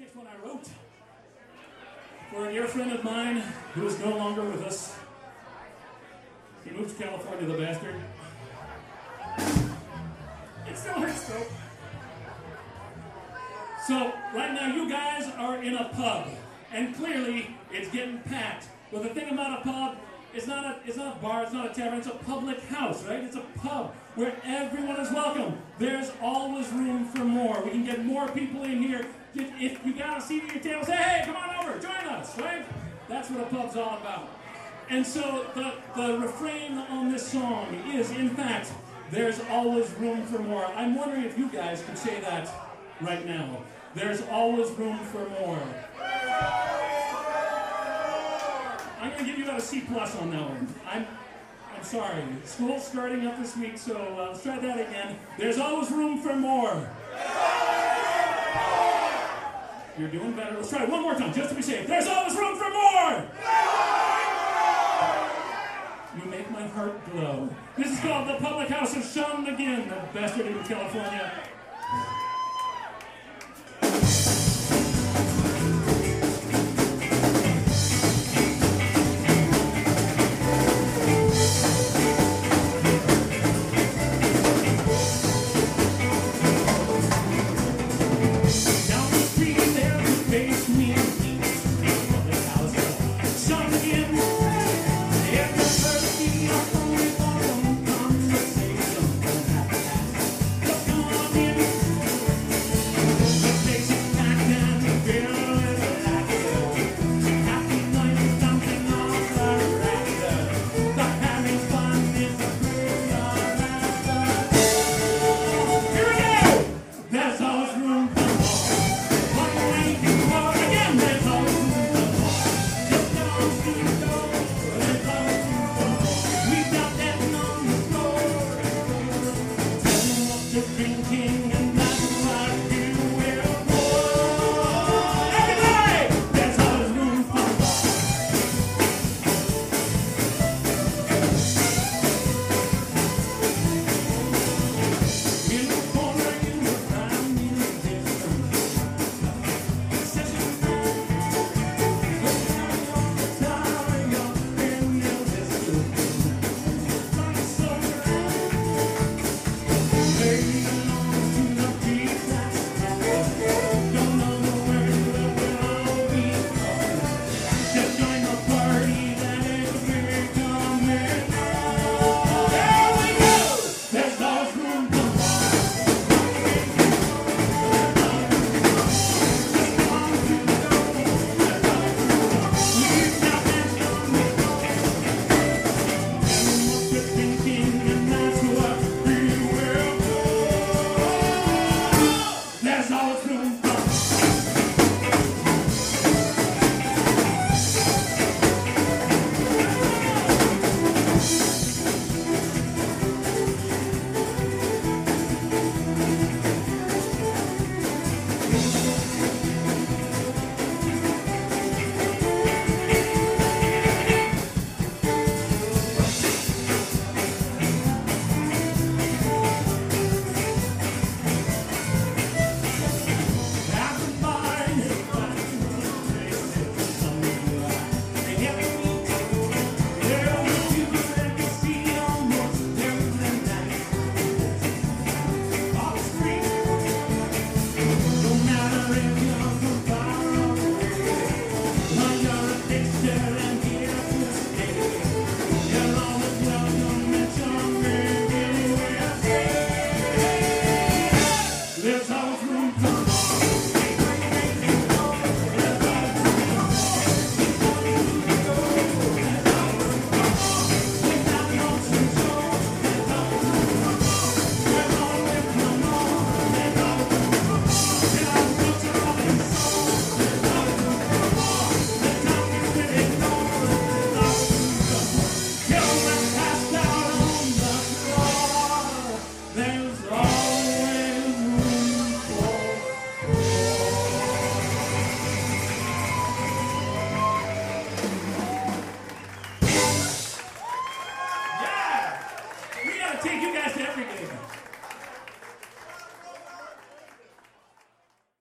next one I wrote for a dear friend of mine who is no longer with us. He moved to California, the bastard. It still hurts, though. So, right now, you guys are in a pub, and clearly, it's getting packed. But the thing about a pub, it's not a bar, it's not a tavern, it's a public house, right? It's a pub where everyone is welcome. There's always room for more. We can get more people in here. If you got a seat at your table, say, hey, come on over, join us, right? That's what a pub's all about. And so the refrain on this song is, in fact, there's always room for more. I'm wondering if you guys could say that right now. There's always room for more. I'm going to give you about a C+ on that one. I'm sorry. School's starting up this week, so let's try that again. There's always room for more. You're doing better. Let's try it one more time, just to be safe. There's always room for more! You make my heart glow. This is called The Public House of Sean McGinn, the bastard in California. There's always room for